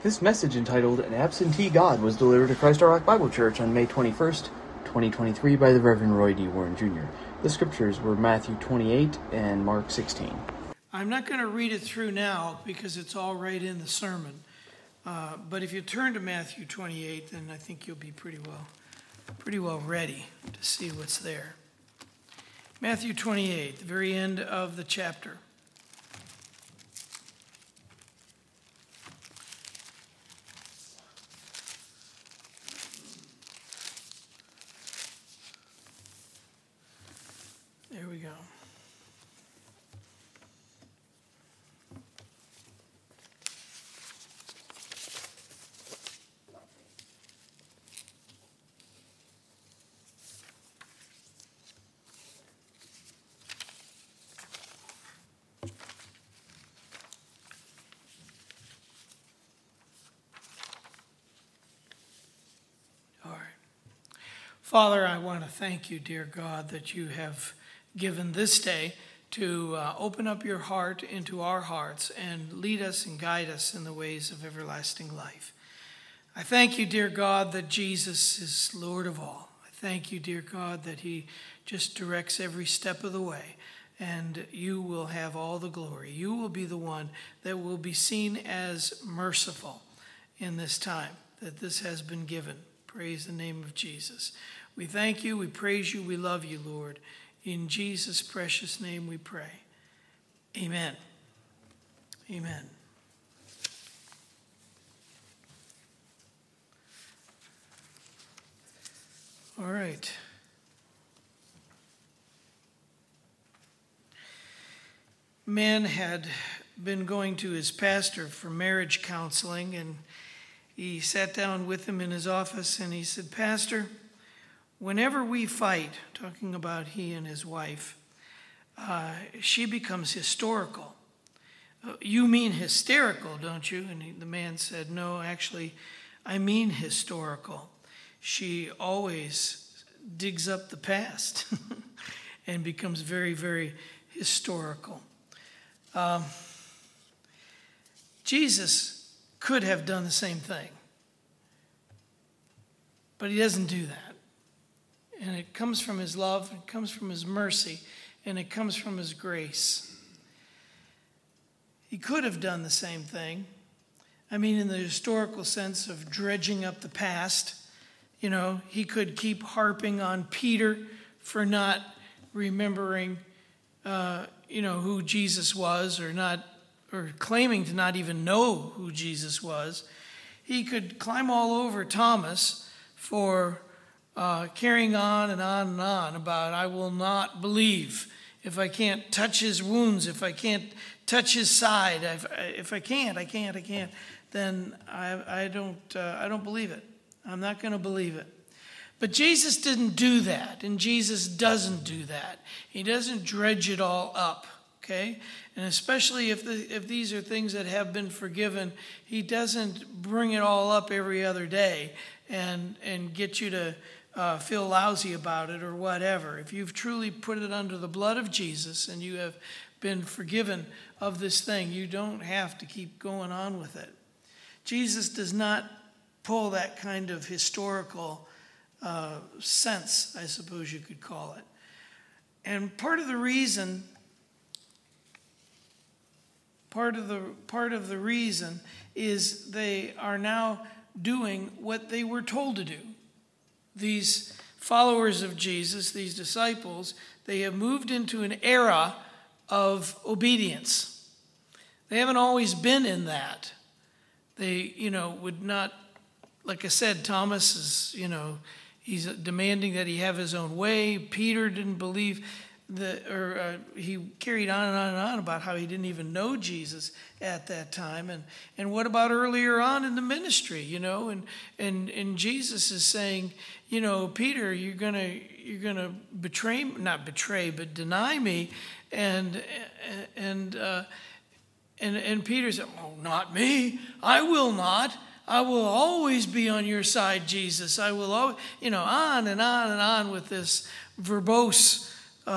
This message, entitled An Absentee God, was delivered to Christ Our Rock Bible Church on May 21st, 2023 by the Reverend Roy D. Warren Jr. The scriptures were Matthew 28 and Mark 16. I'm not going to read it through now because it's all right in the sermon. But if you turn to Matthew 28, then I think you'll be pretty well ready to see what's there. Matthew 28, the very end of the chapter. There we go. All right. Father, I want to thank you, dear God, that you have given this day to open up your heart into our hearts and lead us and guide us in the ways of everlasting life. I thank you, dear God, that Jesus is Lord of all. I thank you, dear God, that he just directs every step of the way, and you will have all the glory. You will be the one that will be seen as merciful in this time that this has been given. Praise the name of Jesus. We thank you, we praise you, we love you, Lord. In Jesus' precious name we pray. Amen. Amen. All right. Man had been going to his pastor for marriage counseling, and he sat down with him in his office and he said, "Pastor, whenever we fight," talking about he and his wife, she becomes historical. "You mean hysterical, don't you?" And the man said, "No, actually, I mean historical. She always digs up the past and becomes very, very historical." Jesus could have done the same thing, but he doesn't do that. And it comes from his love, it comes from his mercy, and it comes from his grace. He could have done the same thing. I mean, in the historical sense of dredging up the past. You know, he could keep harping on Peter for not remembering, who Jesus was, or claiming to not even know who Jesus was. He could climb all over Thomas for carrying on and on and on about, "I will not believe if I can't touch his wounds, if I can't touch his side, if I can't, then I don't believe it. I'm not going to believe it." But Jesus didn't do that, and Jesus doesn't do that. He doesn't dredge it all up, okay? And especially if these are things that have been forgiven, he doesn't bring it all up every other day and get you to feel lousy about it or whatever. If you've truly put it under the blood of Jesus and you have been forgiven of this thing, you don't have to keep going on with it. Jesus does not pull that kind of historical sense, I suppose you could call it. And part of the reason is they are now doing what they were told to do. These followers of Jesus, these disciples, they have moved into an era of obedience. They haven't always been in that. They, would not, like I said, Thomas is, he's demanding that he have his own way. Peter didn't believe he carried on and on and on about how he didn't even know Jesus at that time. And what about earlier on in the ministry, and Jesus is saying, "Peter, you're gonna not betray, but deny me." And Peter said, "Oh, not me. I will not. I will always be on your side, Jesus. I will always," on and on and on with this verbose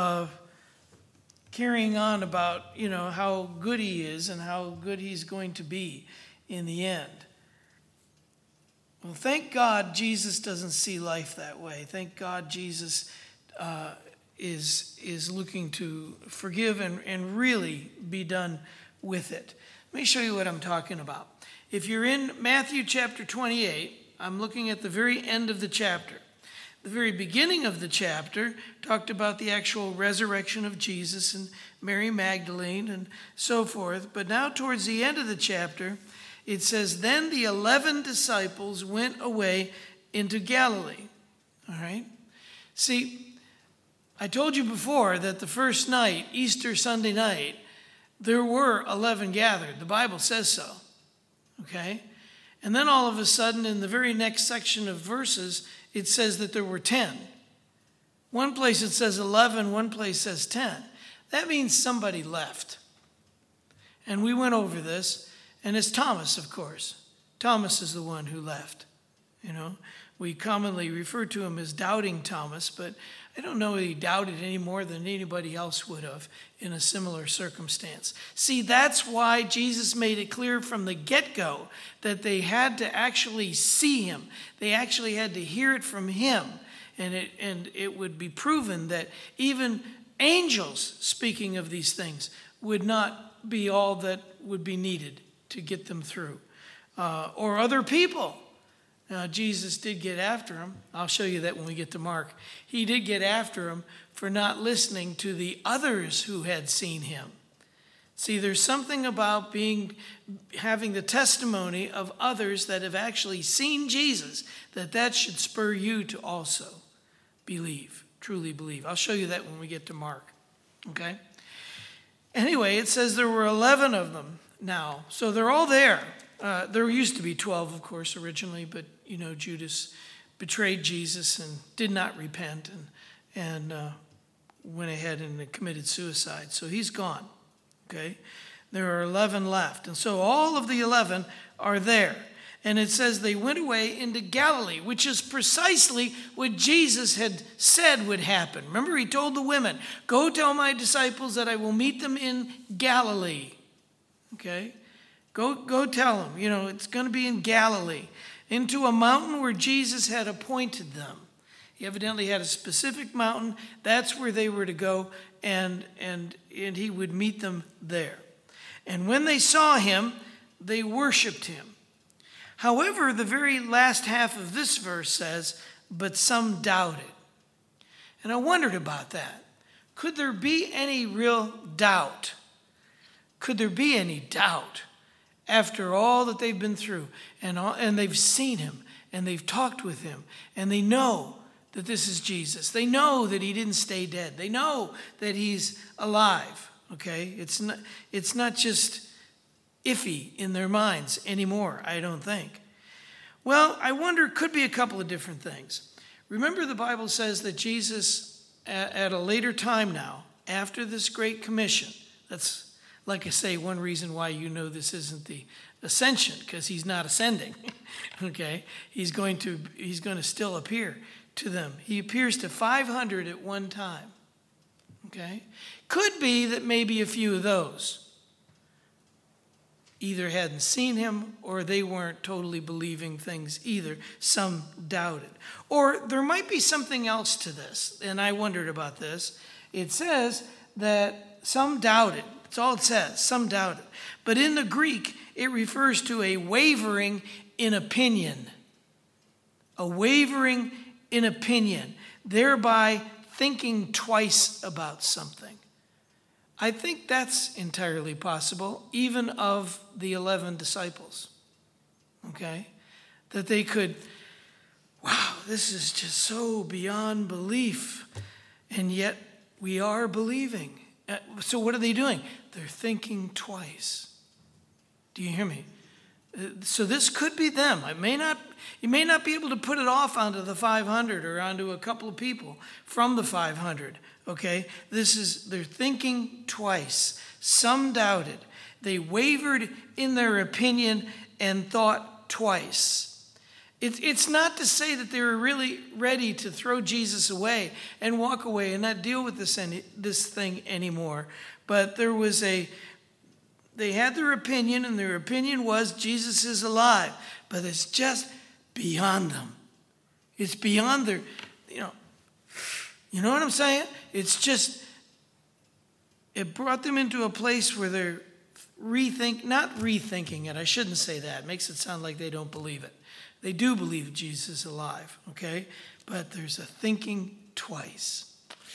carrying on about, how good he is and how good he's going to be in the end. Well, thank God Jesus doesn't see life that way. Thank God Jesus is looking to forgive and really be done with it. Let me show you what I'm talking about. If you're in Matthew chapter 28, I'm looking at the very end of the chapter. The very beginning of the chapter talked about the actual resurrection of Jesus and Mary Magdalene and so forth. But now towards the end of the chapter, it says, then the 11 disciples went away into Galilee. All right? See, I told you before that the first night, Easter Sunday night, there were 11 gathered. The Bible says so. Okay? And then all of a sudden, in the very next section of verses, it says that there were 10. One place it says 11, one place says 10. That means somebody left. And we went over this, and it's Thomas, of course. Thomas is the one who left. You know, we commonly refer to him as Doubting Thomas, but I don't know that he doubted any more than anybody else would have in a similar circumstance. See, that's why Jesus made it clear from the get-go that they had to actually see him. They actually had to hear it from him. And it would be proven that even angels, speaking of these things, would not be all that would be needed to get them through. Or other people. Now, Jesus did get after him. I'll show you that when we get to Mark. He did get after him for not listening to the others who had seen him. See, there's something about having the testimony of others that have actually seen Jesus, that should spur you to also believe, truly believe. I'll show you that when we get to Mark. Okay? Anyway, it says there were 11 of them now. So they're all there. There used to be 12, of course, originally, but, you know, Judas betrayed Jesus and did not repent and went ahead and committed suicide. So he's gone, okay? There are 11 left. And so all of the 11 are there. And it says they went away into Galilee, which is precisely what Jesus had said would happen. Remember, he told the women, go tell my disciples that I will meet them in Galilee, okay? Go tell them, you know, it's going to be in Galilee, into a mountain where Jesus had appointed them. He evidently had a specific mountain. That's where they were to go, and he would meet them there. And when they saw him, they worshiped him. However, the very last half of this verse says, but some doubted. And I wondered about that. Could there be any real doubt? Could there be any doubt? After all that they've been through, and they've seen him, and they've talked with him, and they know that this is Jesus. They know that he didn't stay dead. They know that he's alive, okay? It's not just iffy in their minds anymore, I don't think. Well, I wonder, could be a couple of different things. Remember, the Bible says that Jesus, at a later time now, after this Great Commission, that's, like I say, one reason why you know this isn't the ascension, because he's not ascending, okay? He's going to still appear to them. He appears to 500 at one time, okay? Could be that maybe a few of those either hadn't seen him or they weren't totally believing things either. Some doubted. Or there might be something else to this, and I wondered about this. It says that some doubted. That's all it says, some doubted. But in the Greek, it refers to a wavering in opinion. A wavering in opinion, thereby thinking twice about something. I think that's entirely possible, even of the 11 disciples. Okay? That they could, wow, this is just so beyond belief, and yet we are believing. So what are they doing? They're thinking twice. Do you hear me? So this could be them. You may not be able to put it off onto the 500 or onto a couple of people from the 500. Okay? They're thinking twice. Some doubted. They wavered in their opinion and thought twice. It's not to say that they were really ready to throw Jesus away and walk away and not deal with this thing anymore. But they had their opinion, and their opinion was Jesus is alive. But it's just beyond them. It's beyond their, you know what I'm saying? It's just, it brought them into a place where they're not rethinking it. I shouldn't say that. It makes it sound like they don't believe it. They do believe Jesus is alive, okay? But there's a thinking twice.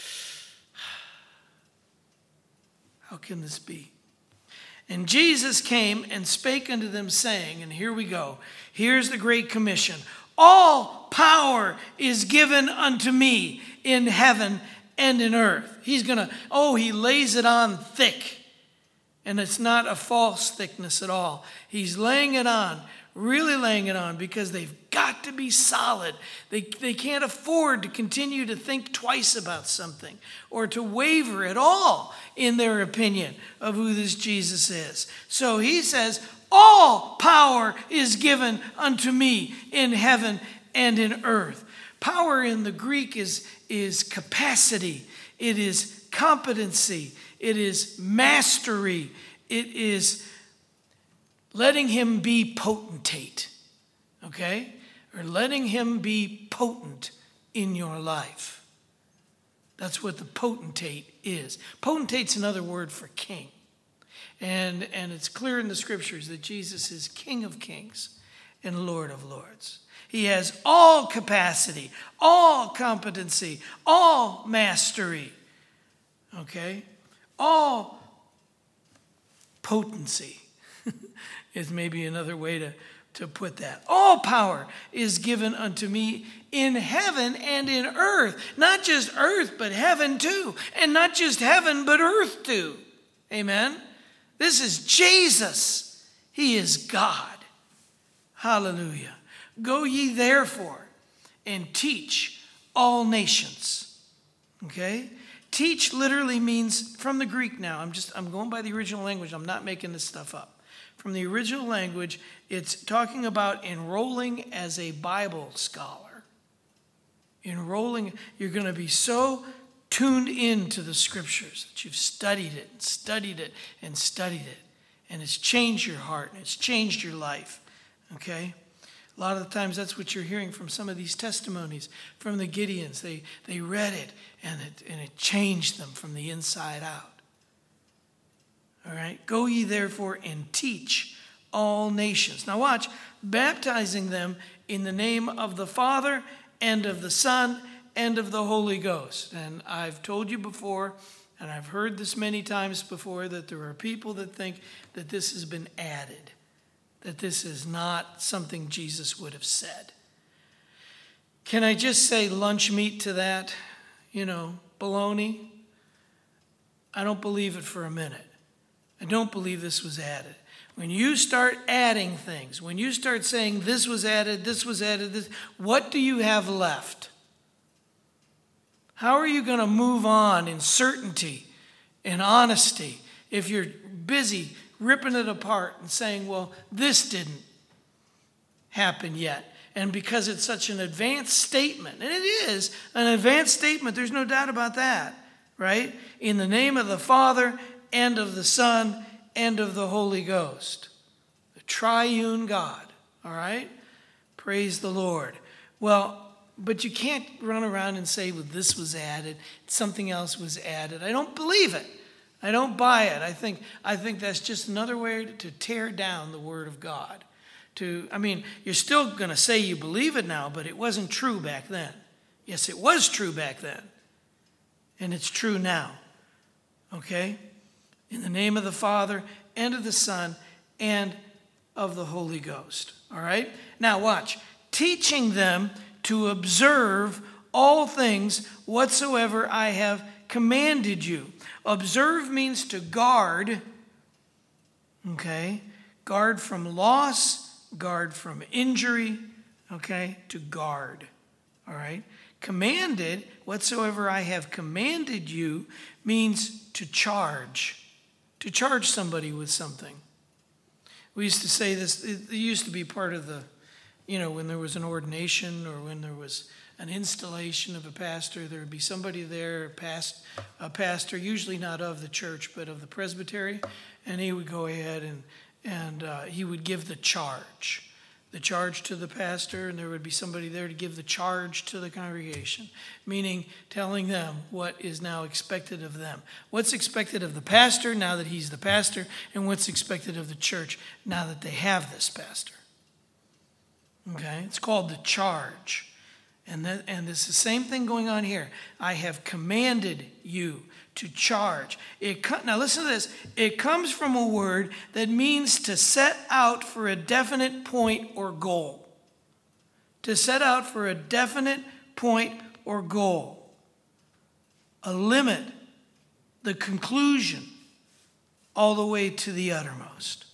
How can this be? And Jesus came and spake unto them, saying, and here we go. Here's the Great Commission. All power is given unto me in heaven and in earth. He lays it on thick. And it's not a false thickness at all. He's laying it on, really laying it on, because they've got to be solid. They can't afford to continue to think twice about something or to waver at all in their opinion of who this Jesus is. So he says, all power is given unto me in heaven and in earth. Power in the Greek is capacity. It is competency. It is mastery. It is letting him be potentate, okay? Or letting him be potent in your life. That's what the potentate is. Potentate's another word for king. And it's clear in the scriptures that Jesus is King of kings and Lord of lords. He has all capacity, all competency, all mastery, okay? All potency is maybe another way to put that. All power is given unto me in heaven and in earth. Not just earth, but heaven too. And not just heaven, but earth too. Amen? This is Jesus. He is God. Hallelujah. Go ye therefore and teach all nations. Okay? Teach literally means, from the Greek now, I'm going by the original language. I'm not making this stuff up. From the original language, it's talking about enrolling as a Bible scholar. Enrolling, you're going to be so tuned into the scriptures that you've studied it and studied it and studied it. And it's changed your heart and it's changed your life. Okay? A lot of the times that's what you're hearing from some of these testimonies from the Gideons. They read it and it changed them from the inside out. All right? Go ye therefore and teach all nations. Now watch, baptizing them in the name of the Father and of the Son and of the Holy Ghost. And I've told you before, and I've heard this many times before, that there are people that think that this has been added, that this is not something Jesus would have said. Can I just say lunch meat to that? Baloney? I don't believe it for a minute. I don't believe this was added. When you start adding things, when you start saying this was added, this, what do you have left? How are you going to move on in certainty and honesty if you're busy ripping it apart and saying, well, this didn't happen yet? And because it's such an advanced statement, and it is an advanced statement, there's no doubt about that, right? In the name of the Father and of the Son and of the Holy Ghost. The triune God, all right? Praise the Lord. Well, but you can't run around and say, well, this was added, something else was added. I don't believe it. I don't buy it. I think that's just another way to tear down the Word of God. You're still going to say you believe it now, but it wasn't true back then. Yes, it was true back then. And it's true now. Okay? In the name of the Father and of the Son and of the Holy Ghost. All right? Now watch. Teaching them to observe all things whatsoever I have commanded you. Observe means to guard. Okay? Guard from loss, guard from injury. Okay? To guard. All right? Commanded, whatsoever I have commanded you, means to charge. To charge somebody with something. We used to say this, it used to be part of the, when there was an ordination or when there was an installation of a pastor, there would be somebody there, a pastor, usually not of the church, but of the presbytery, and he would go ahead and he would give the charge. the charge to the pastor, and there would be somebody there to give the charge to the congregation, meaning telling them what is now expected of them. What's expected of the pastor now that he's the pastor, and what's expected of the church now that they have this pastor. Okay? It's called the charge. And it's the same thing going on here. I have commanded you to charge. Now listen to this. It comes from a word that means to set out for a definite point or goal. To set out for a definite point or goal. A limit, the conclusion, all the way to the uttermost.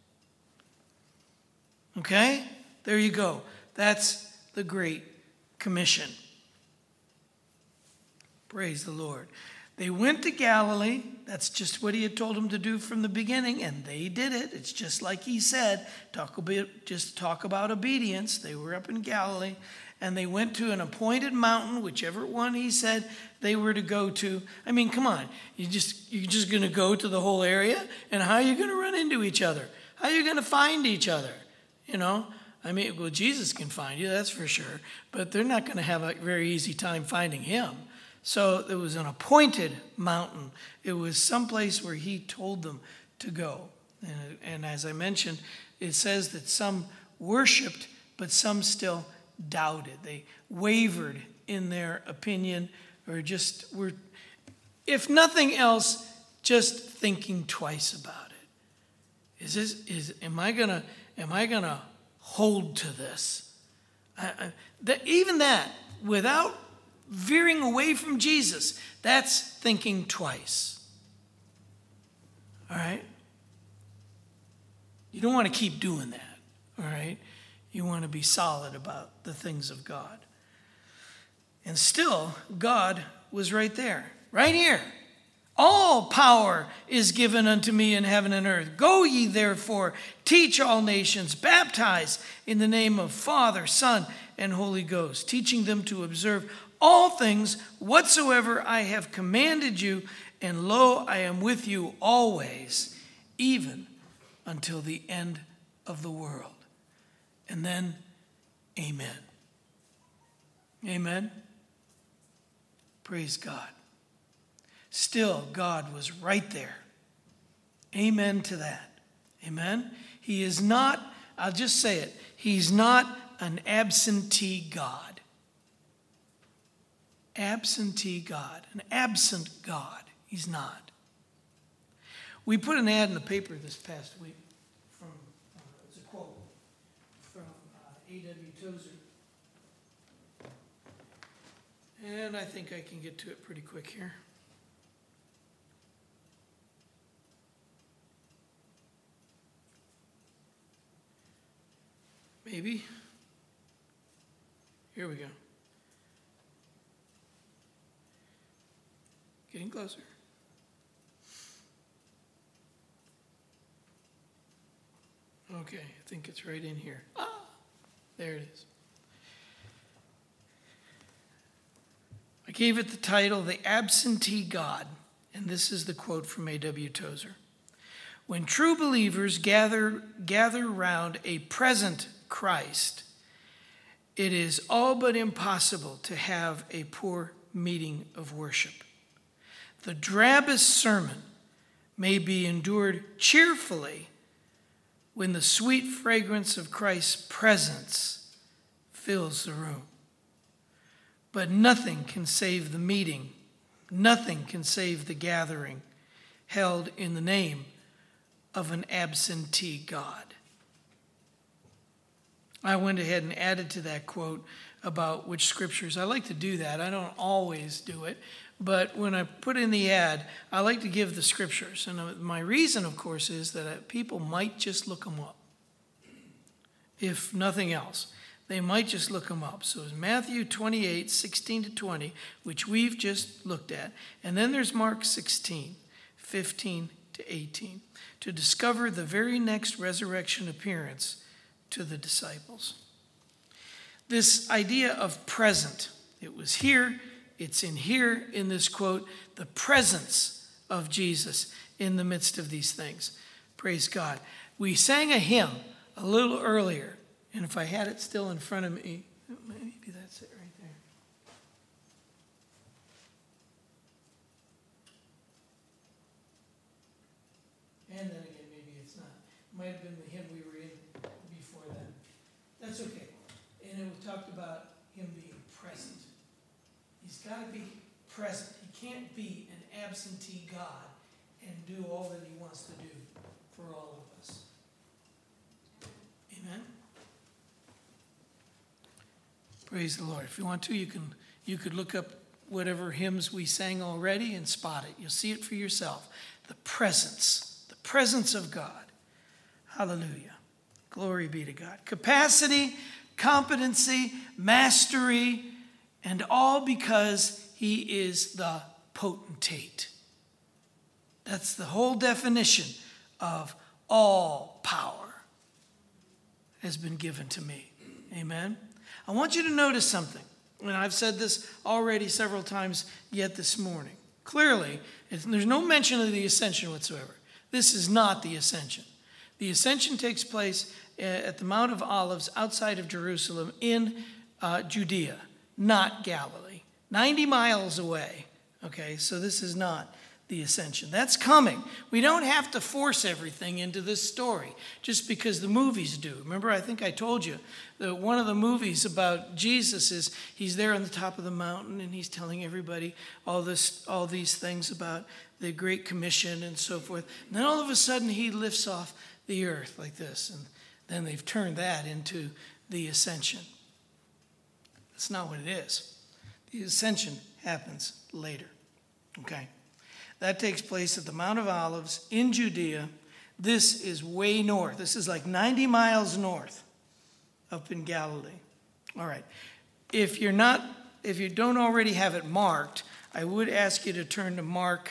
Okay? There you go. That's the Great Commission. Praise the Lord. They went to Galilee. That's just what he had told them to do from the beginning, and they did it. It's just like he said. Just talk about obedience. They were up in Galilee, and they went to an appointed mountain, whichever one he said they were to go to. I mean, come on. You're just going to go to the whole area? And how are you going to run into each other? How are you going to find each other? You know? I mean, well, Jesus can find you, that's for sure. But they're not going to have a very easy time finding him. So it was an appointed mountain. It was someplace where he told them to go. And as I mentioned, it says that some worshiped, but some still doubted. They wavered in their opinion, or just were, if nothing else, just thinking twice about it. Am I gonna hold to this? Even that, without veering away from Jesus, that's thinking twice. All right? You don't want to keep doing that. All right? You want to be solid about the things of God. And still, God was right there, right here. All power is given unto me in heaven and earth. Go ye therefore, teach all nations, baptize in the name of Father, Son, and Holy Ghost, teaching them to observe all things whatsoever I have commanded you, and lo, I am with you always, even until the end of the world. And then, amen. Amen. Praise God. Still, God was right there. Amen to that. Amen. He is not, I'll just say it, he's not an absentee God. Absentee God, an absent God. He's not. We put an ad in the paper this past week from, it's a quote from A.W. Tozer. And I think I can get to it pretty quick here. Maybe. Here we go. Getting closer. Okay, I think it's right in here. There it is. I gave it the title, The Absentee God, and this is the quote from A.W. Tozer. When true believers gather round a present Christ, it is all but impossible to have a poor meeting of worship. The drabbest sermon may be endured cheerfully when the sweet fragrance of Christ's presence fills the room. But nothing can save the meeting, nothing can save the gathering held in the name of an absentee God. I went ahead and added to that quote about which scriptures. I like to do that. I don't always do it. But when I put in the ad, I like to give the scriptures. And my reason, of course, is that people might just look them up. If nothing else, they might just look them up. So it's Matthew 28, 16 to 20, which we've just looked at. And then there's Mark 16, 15 to 18, to discover the very next resurrection appearance to the disciples. This idea of present, it was here, it's in here in this quote, the presence of Jesus in the midst of these things. Praise God. We sang a hymn a little earlier, And if I had it still in front of me, maybe that's it right there. And then again, maybe it's not. It might have been the hymn we were in before then. That's okay. And it talked about him being present. He's got to be present. He can't be an absentee God and do all that he wants to do for all of us. Amen? Praise the Lord. If you want to, you could look up whatever hymns we sang already and spot it. You'll see it for yourself. The presence of God. Hallelujah. Glory be to God. Capacity, competency, mastery, and all because he is the potentate. That's the whole definition of all power has been given to me. Amen. I want you to notice something. And I've said this already several times yet this morning. Clearly, there's no mention of the ascension whatsoever. This is not the ascension. The ascension takes place at the Mount of Olives outside of Jerusalem in Judea, not Galilee. 90 miles away. Okay, so this is not the ascension. That's coming. We don't have to force everything into this story just because the movies do. Remember, I think I told you that one of the movies about Jesus is he's there on the top of the mountain and he's telling everybody all these things about the Great Commission and so forth. And then all of a sudden he lifts off the earth like this, and then they've turned that into the ascension. That's not what it is. The ascension happens later. Okay? That takes place at the Mount of Olives in Judea. This is way north. This is like 90 miles north up in Galilee. All right. If you don't already have it marked, I would ask you to turn to Mark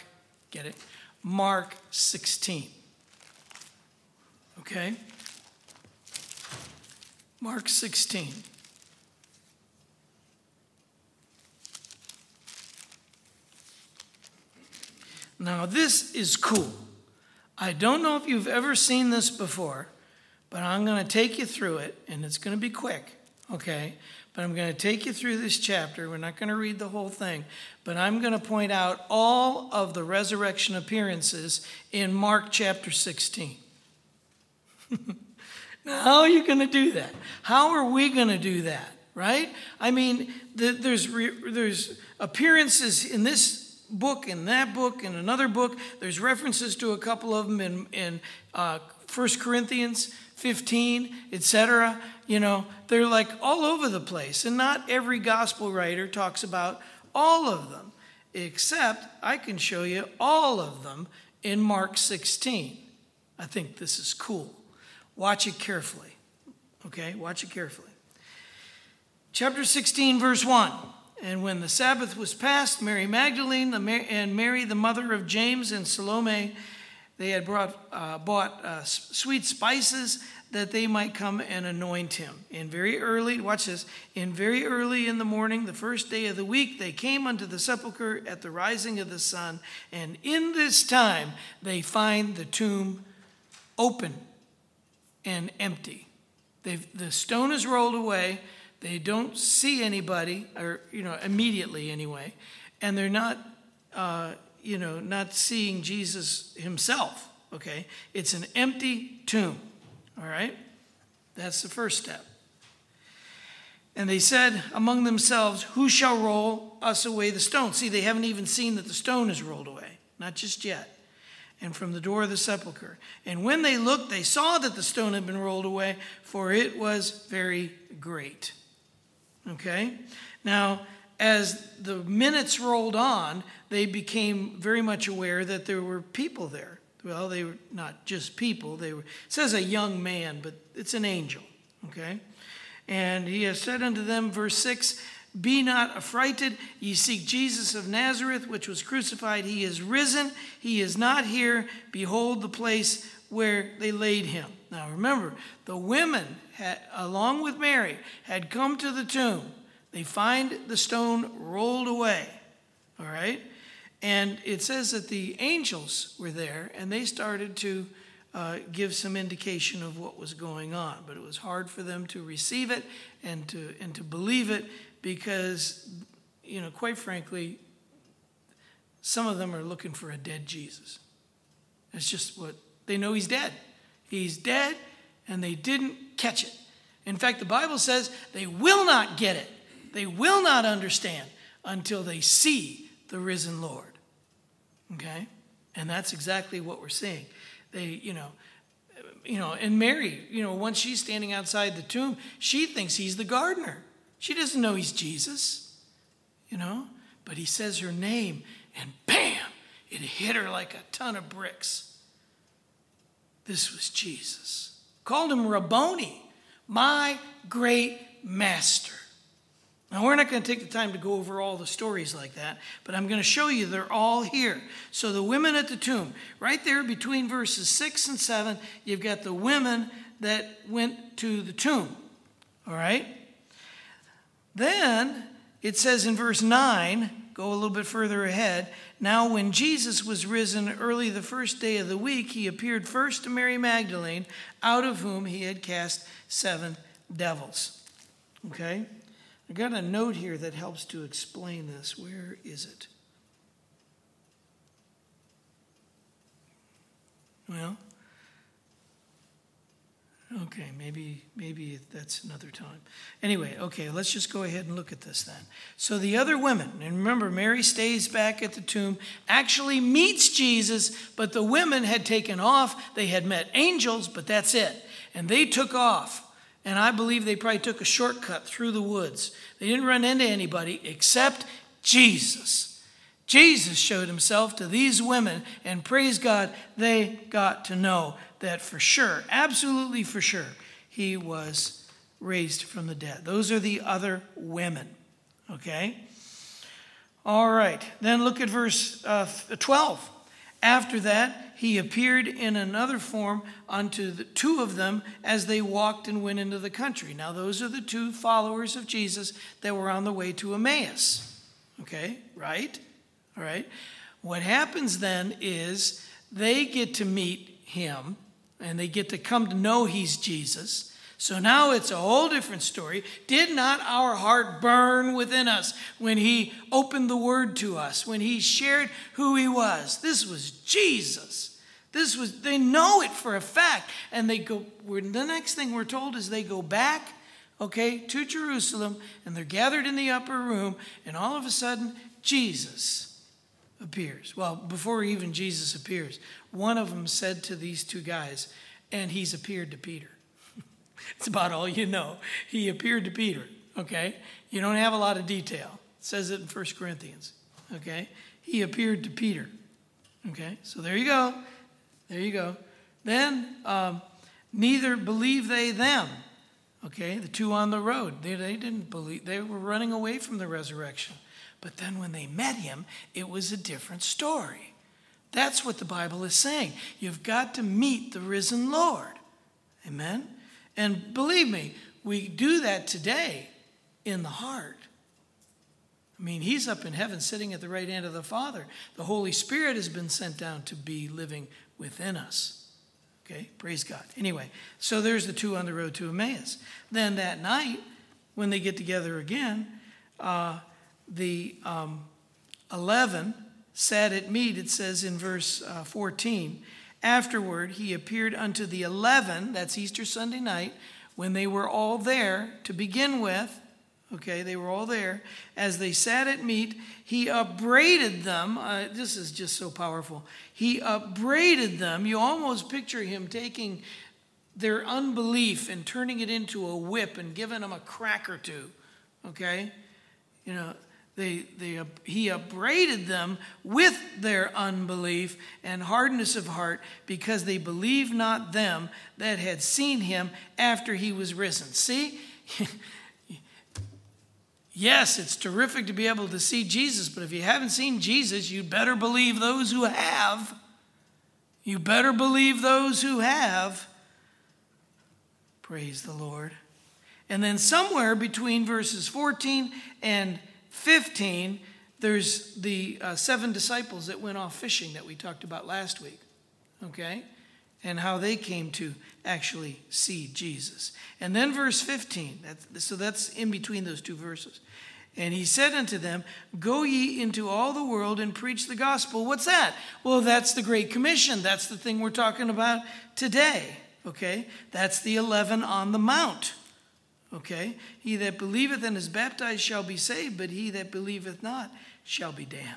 16. Okay? Mark 16. Now, this is cool. I don't know if you've ever seen this before, but I'm going to take you through it, and it's going to be quick, okay? But I'm going to take you through this chapter. We're not going to read the whole thing, but I'm going to point out all of the resurrection appearances in Mark chapter 16. Now, how are you going to do that? How are we going to do that, right? I mean, there's appearances in this book, in that book, in another book. There's references to a couple of them in 1 Corinthians 15, etc. You know, they're like all over the place. And not every gospel writer talks about all of them, except I can show you all of them in Mark 16. I think this is cool. Watch it carefully. Okay, watch it carefully. Chapter 16, verse 1. And when the Sabbath was past, Mary Magdalene and Mary, the mother of James, and Salome, they had bought sweet spices that they might come and anoint him. And very early, watch this, very early in the morning, the first day of the week, they came unto the sepulchre at the rising of the sun. And in this time, they find the tomb open and empty. The stone is rolled away. They don't see anybody, or, immediately anyway. And they're not, not seeing Jesus himself, okay? It's an empty tomb, all right? That's the first step. And they said among themselves, who shall roll us away the stone? See, they haven't even seen that the stone is rolled away, not just yet. And from the door of the sepulchre. And when they looked, they saw that the stone had been rolled away, for it was very great. Okay? Now, as the minutes rolled on, they became very much aware that there were people there. Well, they were not just people. It says a young man, but it's an angel. Okay? And he has said unto them, verse 6, be not affrighted, ye seek Jesus of Nazareth, which was crucified. He is risen. He is not here. Behold the place where they laid him. Now remember, the women, along with Mary, had come to the tomb. They find the stone rolled away. All right? And it says that the angels were there, and they started to give some indication of what was going on. But it was hard for them to receive it and to believe it because, quite frankly, some of them are looking for a dead Jesus. That's just what they know. He's dead. He's dead, and they didn't catch it. In fact, the Bible says they will not get it. They will not understand until they see the risen Lord. Okay? And that's exactly what we're seeing. They, and Mary, once she's standing outside the tomb, she thinks he's the gardener. She doesn't know he's Jesus, but he says her name, and bam, it hit her like a ton of bricks. This was Jesus. Called him Rabboni, my great master. Now, we're not going to take the time to go over all the stories like that, but I'm going to show you they're all here. So the women at the tomb, right there between verses 6 and 7, you've got the women that went to the tomb. All right? Then it says in verse 9, go a little bit further ahead, now when Jesus was risen early the first day of the week, he appeared first to Mary Magdalene, out of whom he had cast 7 devils. Okay? I've got a note here that helps to explain this. Where is it? Well, okay, maybe that's another time. Anyway, okay, let's just go ahead and look at this then. So the other women, and remember, Mary stays back at the tomb, actually meets Jesus, but the women had taken off. They had met angels, but that's it. And they took off. And I believe they probably took a shortcut through the woods. They didn't run into anybody except Jesus. Jesus showed himself to these women, and praise God, they got to know that for sure, absolutely for sure, he was raised from the dead. Those are the other women, okay? All right, then look at verse 12. After that, he appeared in another form unto the 2 of them as they walked and went into the country. Now, those are the 2 followers of Jesus that were on the way to Emmaus. Okay, right? All right. What happens then is they get to meet him and they get to come to know he's Jesus. So now it's a whole different story. Did not our heart burn within us when he opened the word to us, when he shared who he was? This was Jesus. They know it for a fact. And they go, the next thing we're told is they go back, okay, to Jerusalem, and they're gathered in the upper room, and all of a sudden, Jesus appears. Well, before even Jesus appears, one of them said to these 2 guys, and he's appeared to Peter. It's about all you know. He appeared to Peter, okay? You don't have a lot of detail. It says it in 1 Corinthians, okay? He appeared to Peter, okay? So there you go. There you go. Then, neither believe they them, okay? The 2 on the road. They didn't believe. They were running away from the resurrection. But then when they met him, it was a different story. That's what the Bible is saying. You've got to meet the risen Lord. Amen? And believe me, we do that today in the heart. I mean, he's up in heaven sitting at the right hand of the Father. The Holy Spirit has been sent down to be living within us. Okay, praise God. Anyway, so there's the 2 on the road to Emmaus. Then that night, when they get together again, the 11 sat at meat, it says in verse 14. Afterward, he appeared unto the 11, that's Easter Sunday night, when they were all there to begin with. Okay, they were all there. As they sat at meat, he upbraided them. This is just so powerful. He upbraided them. You almost picture him taking their unbelief and turning it into a whip and giving them a crack or 2. Okay? He upbraided them with their unbelief and hardness of heart because they believed not them that had seen him after he was risen. See? Yes, it's terrific to be able to see Jesus, but if you haven't seen Jesus, you better believe those who have. You better believe those who have. Praise the Lord. And then somewhere between verses 14 and 15, there's the 7 disciples that went off fishing that we talked about last week. Okay? and how they came to actually see Jesus. And then verse 15, so that's in between those two verses. And he said unto them, go ye into all the world and preach the gospel. What's that? Well, that's the Great Commission. That's the thing we're talking about today. Okay? That's the 11 on the Mount. Okay? He that believeth and is baptized shall be saved, but he that believeth not shall be damned.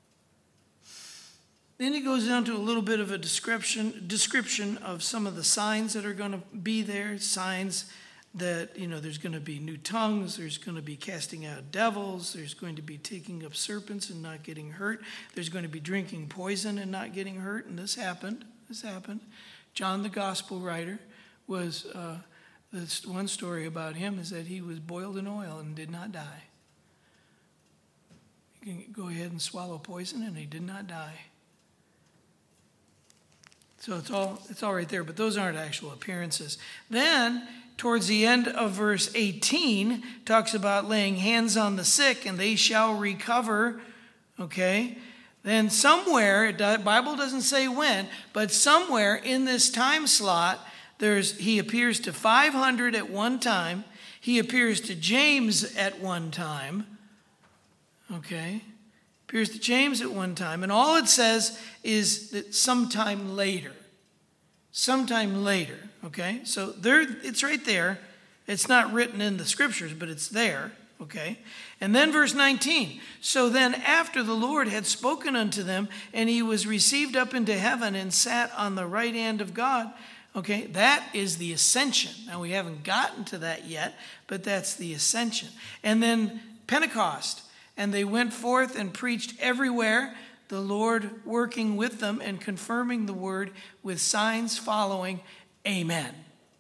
Then he goes down to a little bit of a description of some of the signs that are going to be there. Signs that, there's going to be new tongues, there's going to be casting out devils, there's going to be taking up serpents and not getting hurt, there's going to be drinking poison and not getting hurt, and this happened. John, the gospel writer, was, this one story about him is that he was boiled in oil and did not die. You can go ahead and swallow poison and he did not die. So it's all right there, but those aren't actual appearances. Then, towards the end of verse 18, talks about laying hands on the sick and they shall recover. Okay? Then somewhere, the Bible doesn't say when, but somewhere in this time slot, he appears to 500 at one time. He appears to James at one time. Okay? Appears to James at one time. And all it says is that sometime later. Sometime later. Okay? So it's right there. It's not written in the scriptures, but it's there. Okay? And then verse 19. So then after the Lord had spoken unto them, and he was received up into heaven and sat on the right hand of God. Okay? That is the ascension. Now we haven't gotten to that yet, but that's the ascension. And then Pentecost. And they went forth and preached everywhere, the Lord working with them and confirming the word with signs following. Amen.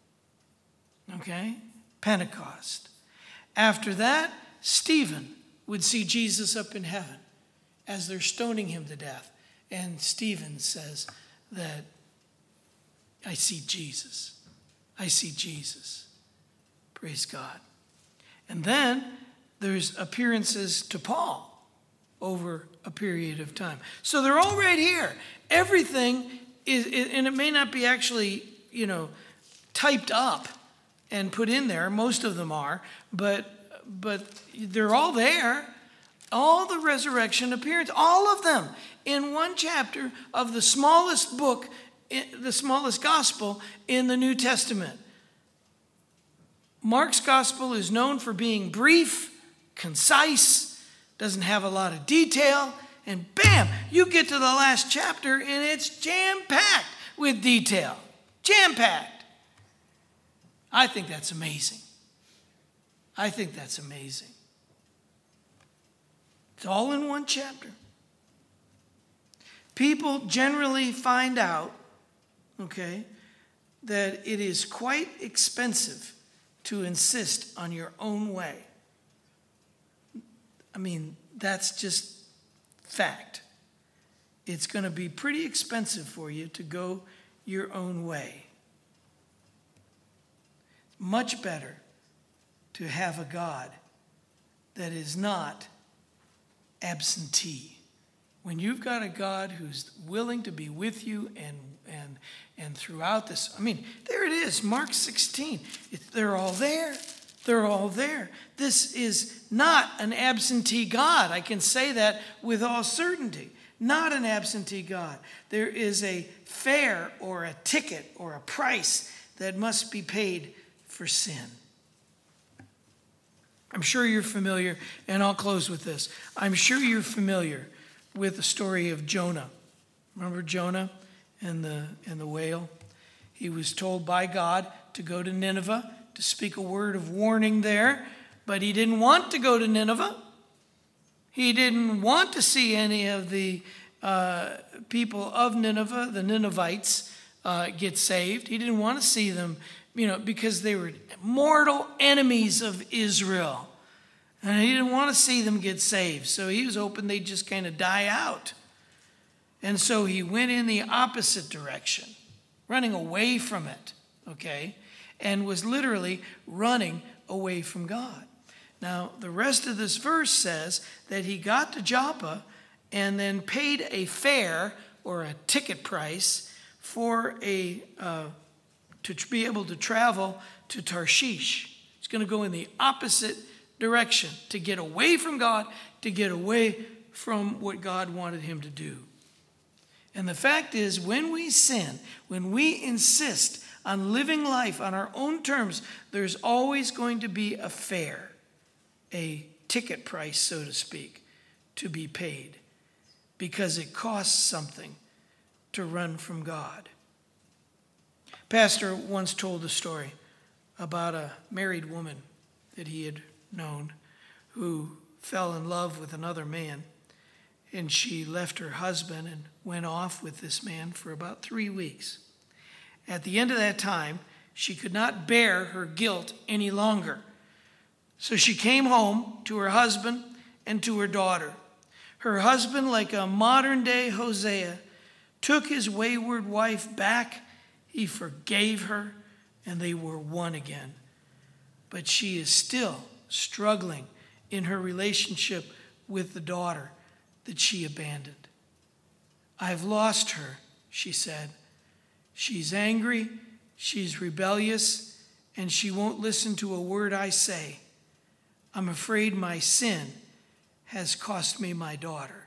Okay? Pentecost. After that, Stephen would see Jesus up in heaven as they're stoning him to death. And Stephen says that, I see Jesus. I see Jesus. Praise God. And then there's appearances to Paul over a period of time. So they're all right here. Everything is, and it may not be actually, typed up and put in there. Most of them are, but they're all there. All the resurrection appearance, all of them in one chapter of the smallest book, the smallest gospel in the New Testament. Mark's gospel is known for being brief, concise, doesn't have a lot of detail, and bam, you get to the last chapter and it's jam-packed with detail. Jam-packed. I think that's amazing. It's all in one chapter. People generally find out, that it is quite expensive to insist on your own way. That's just fact. It's going to be pretty expensive for you to go your own way. Much better to have a God that is not absentee. When you've got a God who's willing to be with you and throughout this, there it is, Mark 16. They're all there. They're all there. This is not an absentee God. I can say that with all certainty. Not an absentee God. There is a fare or a ticket or a price that must be paid for sin. I'm sure you're familiar, and I'll close with this. I'm sure you're familiar with the story of Jonah. Remember Jonah and the whale? He was told by God to go to Nineveh to speak a word of warning there, but he didn't want to go to Nineveh. He didn't want to see any of the people of Nineveh, the Ninevites, get saved. He didn't want to see them, because they were mortal enemies of Israel. And he didn't want to see them get saved. So he was hoping they'd just kind of die out. And so he went in the opposite direction, running away from it, and was literally running away from God. Now, the rest of this verse says that he got to Joppa and then paid a fare or a ticket price to be able to travel to Tarshish. He's going to go in the opposite direction to get away from God, to get away from what God wanted him to do. And the fact is, when we sin, when we insist on living life on our own terms, there's always going to be a fare, a ticket price, so to speak, to be paid, because it costs something to run from God. Pastor once told a story about a married woman that he had known who fell in love with another man, and she left her husband and went off with this man for about 3 weeks. At the end of that time, she could not bear her guilt any longer. So she came home to her husband and to her daughter. Her husband, like a modern-day Hosea, took his wayward wife back. He forgave her, and they were one again. But she is still struggling in her relationship with the daughter that she abandoned. "I've lost her," she said. "She's angry, she's rebellious, and she won't listen to a word I say. I'm afraid my sin has cost me my daughter."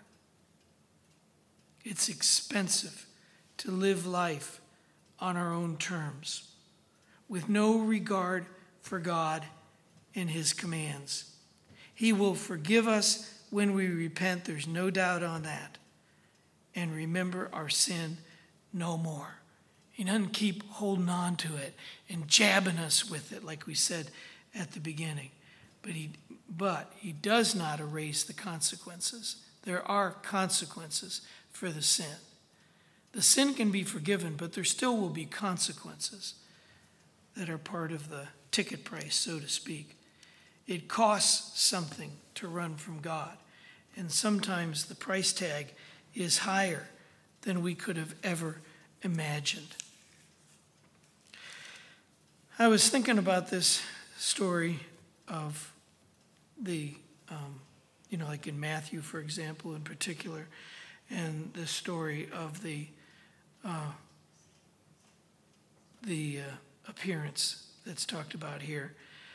It's expensive to live life on our own terms, with no regard for God and his commands. He will forgive us when we repent, there's no doubt on that, and remember our sin no more. He doesn't keep holding on to it and jabbing us with it, like we said at the beginning. But he does not erase the consequences. There are consequences for the sin. The sin can be forgiven, but there still will be consequences that are part of the ticket price, so to speak. It costs something to run from God, and sometimes the price tag is higher than we could have ever imagined. I was thinking about this story of the, like in Matthew, for example, in particular, and the story of the appearance that's talked about here.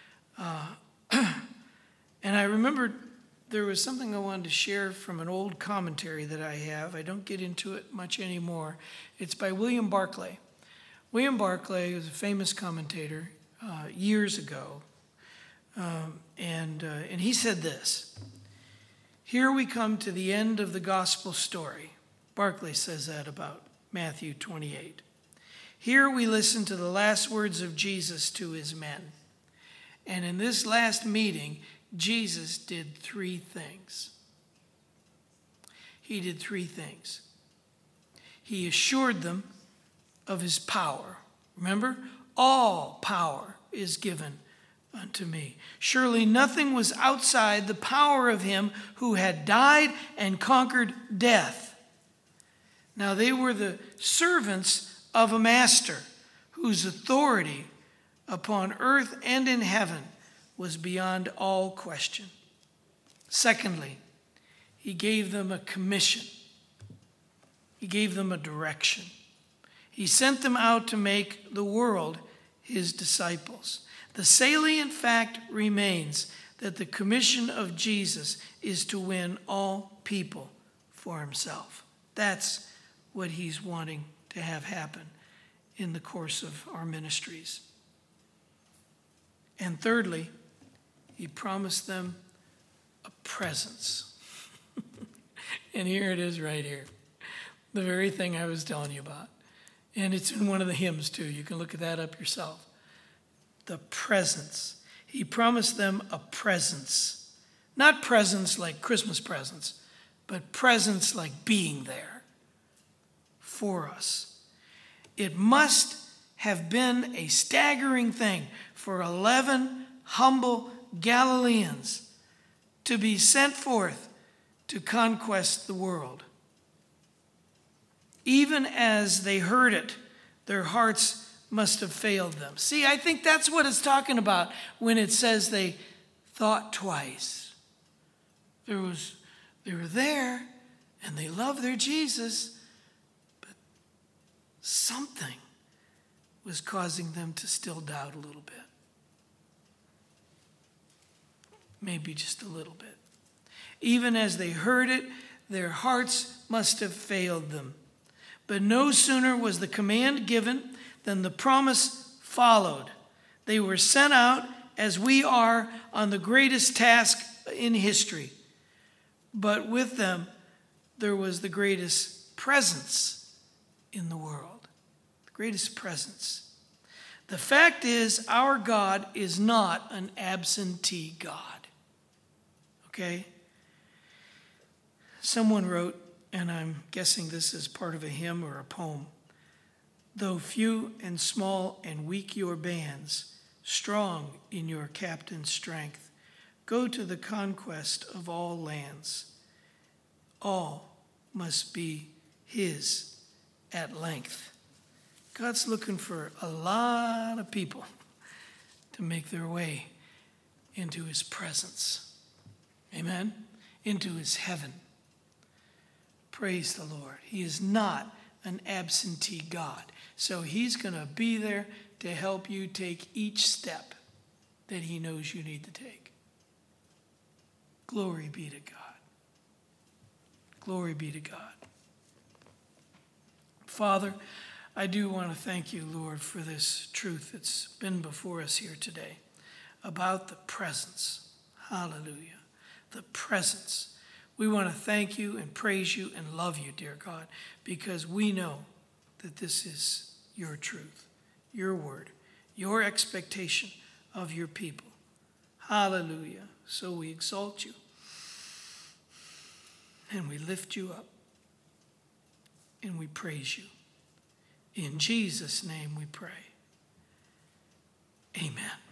And I remembered there was something I wanted to share from an old commentary that I have. I don't get into it much anymore. It's by William Barclay. William Barclay was a famous commentator years ago. And he said this: "Here we come to the end of the gospel story." Barclay says that about Matthew 28. "Here we listen to the last words of Jesus to his men. And in this last meeting, Jesus did 3 things. He did 3 things. He assured them of his power. Remember, all power is given unto me. Surely nothing was outside the power of him who had died and conquered death. Now they were the servants of a master whose authority upon earth and in heaven was beyond all question. Secondly, he gave them a commission. He gave them a direction. He sent them out to make the world his disciples. The salient fact remains that the commission of Jesus is to win all people for himself. That's what he's wanting to have happen in the course of our ministries. And thirdly, he promised them a presence. And here it is right here. The very thing I was telling you about. And it's in one of the hymns too. You can look at that up yourself. The presence. He promised them a presence. Not presents like Christmas presents, but presence like being there for us. It must have been a staggering thing for 11 humble Galileans to be sent forth to conquest the world. Even as they heard it, their hearts must have failed them. See, I think that's what it's talking about when it says they thought twice. They were there and they loved their Jesus, but something was causing them to still doubt a little bit. Maybe just a little bit. Even as they heard it, their hearts must have failed them. But no sooner was the command given than the promise followed. They were sent out as we are on the greatest task in history. But with them, there was the greatest presence in the world. The greatest presence. The fact is, our God is not an absentee God. Okay? Someone wrote, and I'm guessing this is part of a hymn or a poem, though few and small and weak your bands, strong in your captain's strength, go to the conquest of all lands. All must be his at length. God's looking for a lot of people to make their way into his presence. Amen? Into his heaven. Praise the Lord. He is not an absentee God. So he's going to be there to help you take each step that he knows you need to take. Glory be to God. Glory be to God. Father, I do want to thank you, Lord, for this truth that's been before us here today about the presence. Hallelujah. The presence. We want to thank you and praise you and love you, dear God, because we know that this is your truth, your word, your expectation of your people. Hallelujah. So we exalt you and we lift you up and we praise you. In Jesus' name we pray. Amen.